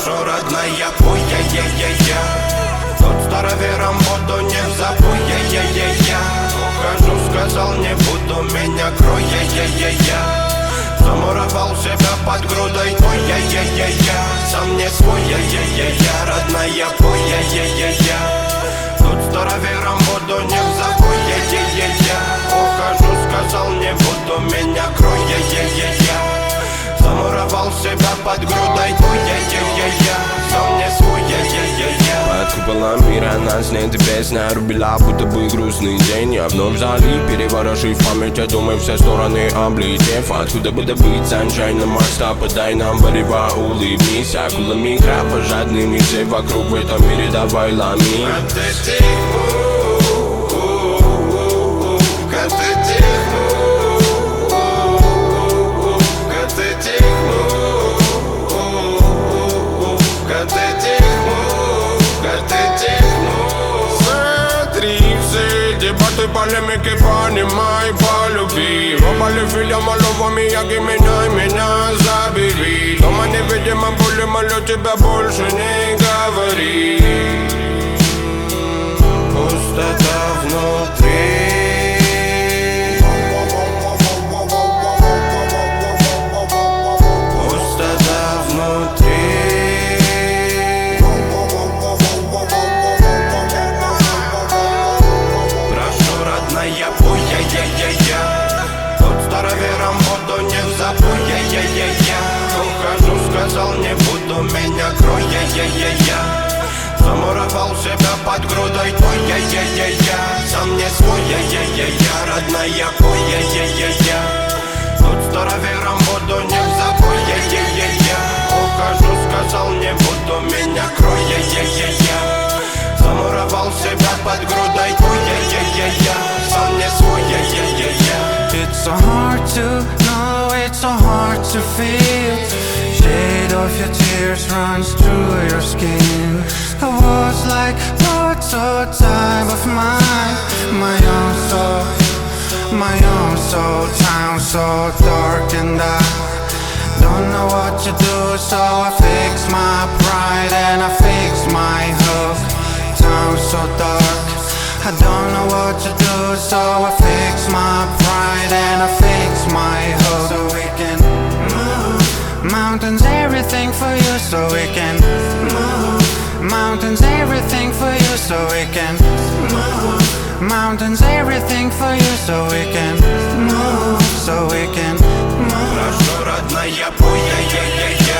Прошу, родная, пой, я. Тот старовером буду, не забудь, я. Ухожу, сказал, не буду, меня крой, я. Замуровал себя под грудой твой, я. Сам не свой, я. Родная, пой, я. Тут старовером буду, не забудь, я. Ухожу, сказал, не буду, меня крой, я. Замуровал себя под грудой твой, я. Сам не свой, я. Под куполом мира нас нет, песня рубила, будто бы грустный день. Я вновь залип, переворошив память, я думаю, все стороны облетев. Откуда бы добыть sunshine на моста, подай нам варева, улыбнись. Акулами кровожадными, все вокруг в этом мире, давай ломи. Дебаты, полемики, понимай, полюби. Попали фильм, малого Мияги, меня забери. Дома невидимо боли, молю тебя больше не говори. Пустота внутри. Пустота внутри. Я пой, я. Тут старовером буду, не забудь, я. Ухожу, сказал, не буду, меня крой, я. Замуровал себя под грудой твой, я. Сам не свой, я. Родная, пой, я. Тут старовером буду, не забудь, я. Ухожу, сказал, не буду, меня крой, я. Замуровал себя под грудой твой, я. Сам не свой, я. It's so hard to know, it's so hard to feel. Shade of your tears runs through your skin. I was like lots of time of mine. My own soul, town so dark, and I don't know what to do, so I fix my pride and I fix my hook. Town so dark, I don't know what to do, so I fix my pride and I fix my hook. So we can move mountains, everything for you, so we can move mountains, everything for you, so we can move mountains, everything for you, so we can move, so we can move. Прошу, родная, пой, я.